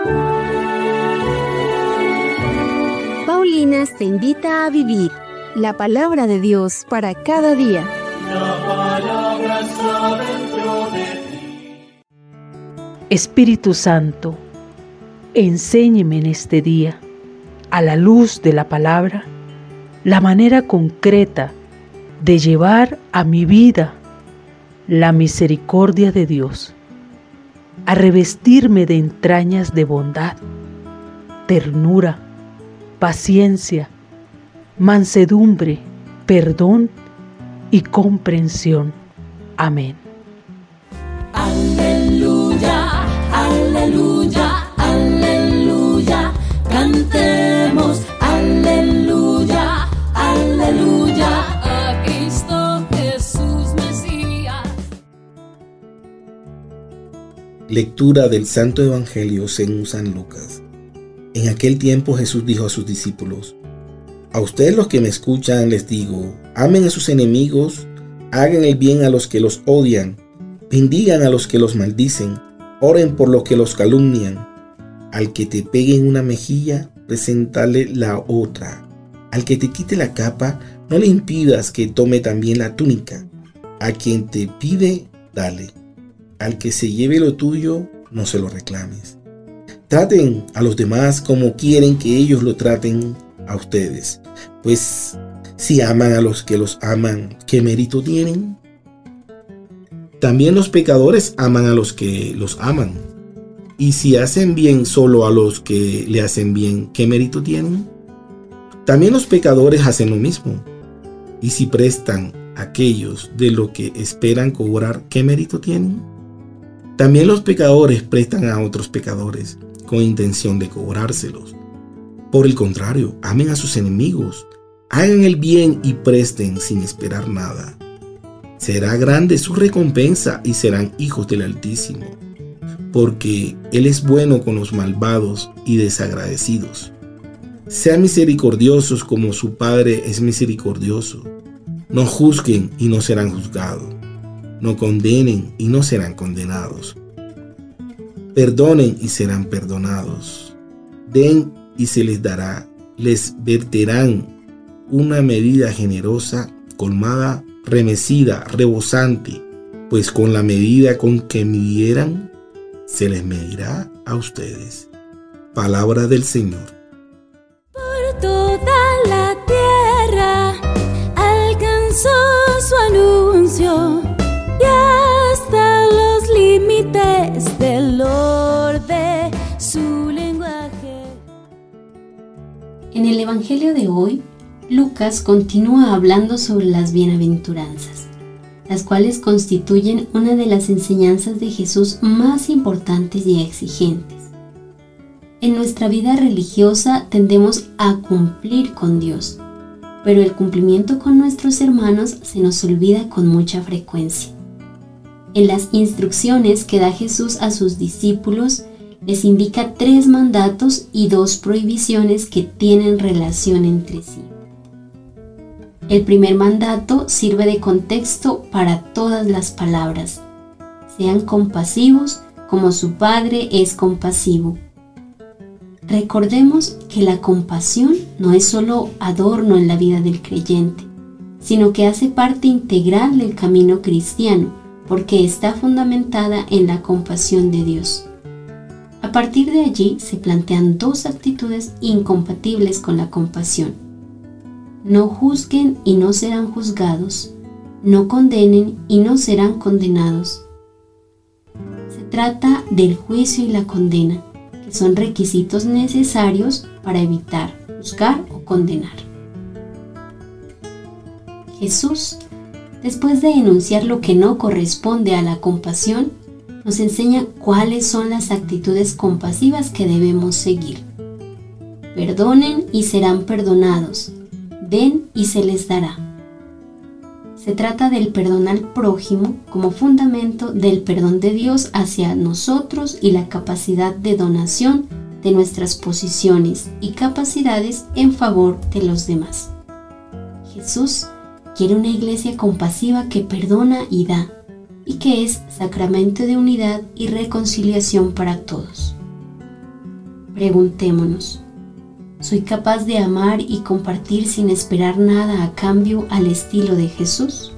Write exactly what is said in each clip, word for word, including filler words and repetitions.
Paulinas te invita a vivir la palabra de Dios para cada día. La palabra está dentro de ti. Espíritu Santo, enséñeme en este día, a la luz de la palabra, la manera concreta de llevar a mi vida la misericordia de Dios, a revestirme de entrañas de bondad, ternura, paciencia, mansedumbre, perdón y comprensión. Amén. Aleluya, aleluya, aleluya, cantemos, aleluya, aleluya, a Cristo Jesús Mesías. Lectura del Santo Evangelio según San Lucas. En aquel tiempo Jesús dijo a sus discípulos: a ustedes los que me escuchan les digo, amen a sus enemigos, hagan el bien a los que los odian, bendigan a los que los maldicen, oren por los que los calumnian. Al que te pegue en una mejilla, preséntale la otra. Al que te quite la capa, no le impidas que tome también la túnica. A quien te pide, dale. Al que se lleve lo tuyo, no se lo reclames. Traten a los demás como quieren que ellos lo traten a ustedes. Pues si aman a los que los aman, ¿qué mérito tienen? También los pecadores aman a los que los aman. Y si hacen bien solo a los que le hacen bien, ¿qué mérito tienen? También los pecadores hacen lo mismo. Y si prestan a aquellos de lo que esperan cobrar, ¿qué mérito tienen? También los pecadores prestan a otros pecadores con intención de cobrárselos. Por el contrario, amen a sus enemigos, hagan el bien y presten sin esperar nada. Será grande su recompensa y serán hijos del Altísimo, porque Él es bueno con los malvados y desagradecidos. Sean misericordiosos como su Padre es misericordioso. No juzguen y no serán juzgados. No condenen y no serán condenados. Perdonen y serán perdonados. Den y se les dará. Les verterán una medida generosa, colmada, remecida, rebosante, pues con la medida con que midieran, se les medirá a ustedes. Palabra del Señor. Por toda la tierra alcanzó su anuncio y hasta los límites del orbe su lenguaje. En el Evangelio de hoy, Lucas continúa hablando sobre las bienaventuranzas, las cuales constituyen una de las enseñanzas de Jesús más importantes y exigentes. En nuestra vida religiosa tendemos a cumplir con Dios, pero el cumplimiento con nuestros hermanos se nos olvida con mucha frecuencia. En las instrucciones que da Jesús a sus discípulos, les indica tres mandatos y dos prohibiciones que tienen relación entre sí. El primer mandato sirve de contexto para todas las palabras. Sean compasivos como su Padre es compasivo. Recordemos que la compasión no es solo adorno en la vida del creyente, sino que hace parte integral del camino cristiano, porque está fundamentada en la compasión de Dios. A partir de allí se plantean dos actitudes incompatibles con la compasión. No juzguen y no serán juzgados, no condenen y no serán condenados. Se trata del juicio y la condena, que son requisitos necesarios para evitar juzgar o condenar. Jesús, después de enunciar lo que no corresponde a la compasión, nos enseña cuáles son las actitudes compasivas que debemos seguir. Perdonen y serán perdonados. Den y se les dará. Se trata del perdón al prójimo como fundamento del perdón de Dios hacia nosotros y la capacidad de donación de nuestras posiciones y capacidades en favor de los demás. Jesús quiere una iglesia compasiva que perdona y da, y que es sacramento de unidad y reconciliación para todos. Preguntémonos, ¿soy capaz de amar y compartir sin esperar nada a cambio al estilo de Jesús?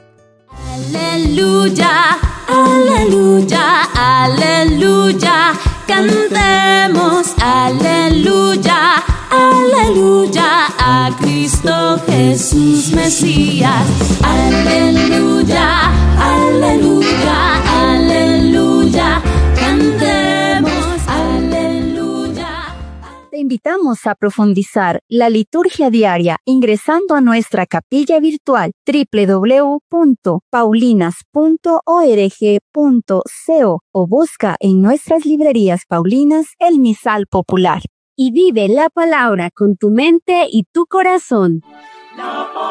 Aleluya, aleluya, aleluya, cantemos, aleluya, aleluya, a Cristo Jesús Mesías. Aleluya, aleluya, aleluya, cantemos, aleluya. Te invitamos a profundizar la liturgia diaria ingresando a nuestra capilla virtual doble u doble u doble u punto paulinas punto org punto co o busca en nuestras librerías paulinas el misal popular. Y vive la palabra con tu mente y tu corazón. La